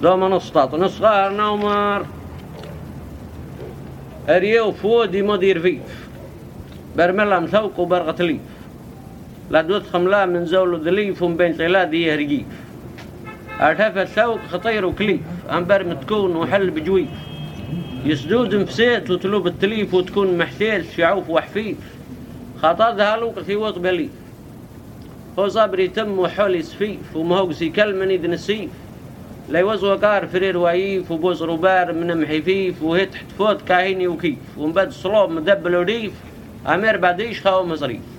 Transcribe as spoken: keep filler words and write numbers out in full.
دوما نسطط نصغار نومر أريو فودي مدير فيف برملا مثوق وبرغة ليف لا دوت خملا من زول ذليف بين طلادي يهرقيف ارتفع ثوق خطير وكليف أنبر متكون وحل بجويف يسدود مفسيت وتلوب التليف وتكون محتيل في عوف وحفيف خطادها لوقتي وطبليف هو صبري تم وحولي سفيف ومهوقسي كلمني ذن السيف لا يوزو قار فرير وايف وبوز روبار من محيفيف وهي تحت فوت كاهيني وكيف ومباد صلوب مدبل وريف أمير بعديش خاو مصريف